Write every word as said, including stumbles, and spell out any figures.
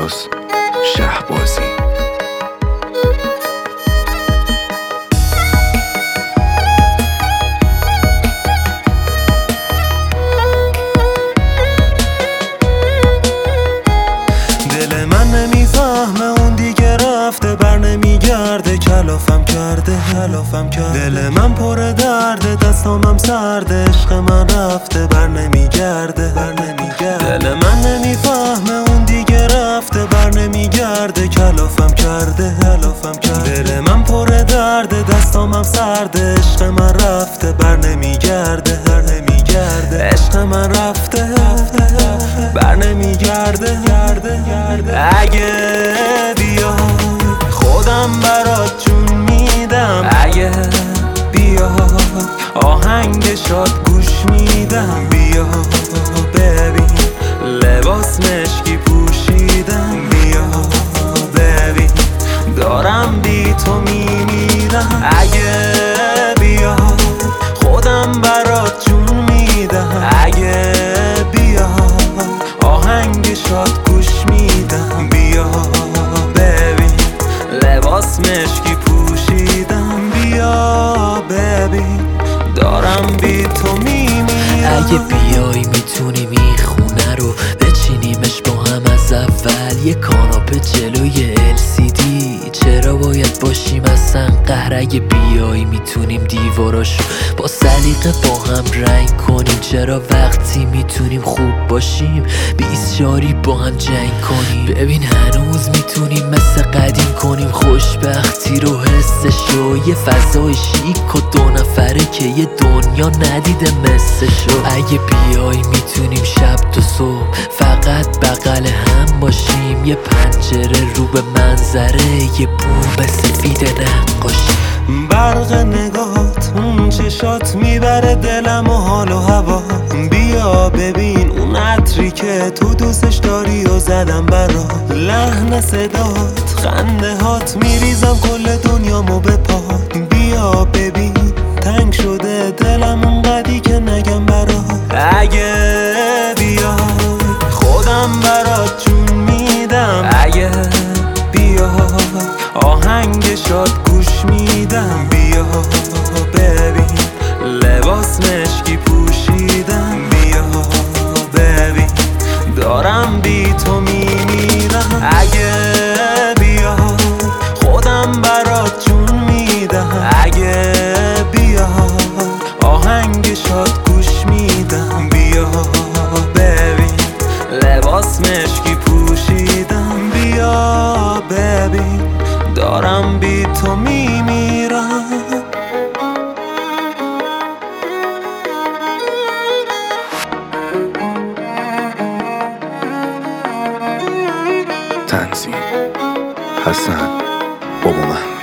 عباس شهبازی. دل من نمیفهمه اون دیگه رفته، بر نمیگرده، کلافم کرده کلافم کرده دل من پر درده، دستامم سرده، عشق من رفته، بر نمیگرده بر نمیگرده دل من نمیفهمه اون دیگه رفته، بر نمیگرده، کلافم کرده کلافم کرده دل من پر درده، دستامم سرده، عشق من رفته، بر نمیگرده بر نمیگرده عشق من رفته بر نمیگرده. اگه بیا خودم برات جون میدم، اگه بیا آهنگ شاد گوش میدم، بیا ببین لباس مشکی پوشیدم، بیا ببین دارم بی تو میمیرم. اگه بیا خودم برات جون میدم، اگه بیا آهنگ شاد گوش میدم، بیا ببین لباس مشکی پوشیدم، بیا ببین دارم بی تو میمیرم. اگه بیای میتونیم این خونه رو بچینیمش با هم از اول، یه کاناپه جلوی ال سی دی، چرا باید باشیم اصلا قهر؟ اگه بیای میتونیم دیواراشو با سلیقه با هم رنگ کنیم، چرا وقتی میتونیم خوب باشیم بیسیاری با هم جنگ کنیم؟ ببین هنوز میتونیم مثل قدیم کنیم خوشبختی رو حسشو، یه فضای شیک و دو نفره که یه دنیا ندیده مثلشو. اگه بیای میتونیم شب تا صبح فقط بغل هم باشیم، یه پنجره رو به منظره، یه بوم سفید نقاشی. برق نگات اون چشات میبره دلم و حال و هوا، بیا ببین اون عطری که تو دوستش داری و زدم برا، لحن صدات خنده هات میریزم کل دنیامو به پا، بیا ببین تنگ شده دلم اونقدی که نگم برا. اگه بیا خودم برات جون میدم، اگه بیا آهنگ شاد گوش میدم، بیا ببین لباس مشکی پوشیدم، بیا ببین دارم بی تو میمیرم. اگه بیا خودم برات جون میدم، اگه بیا آهنگ شاد گوش میدم، بیا ببین لباس مشکی پوشیدم، بیا ببین دارم بی تو میمیرم. تنظیم حسن بابا محمد.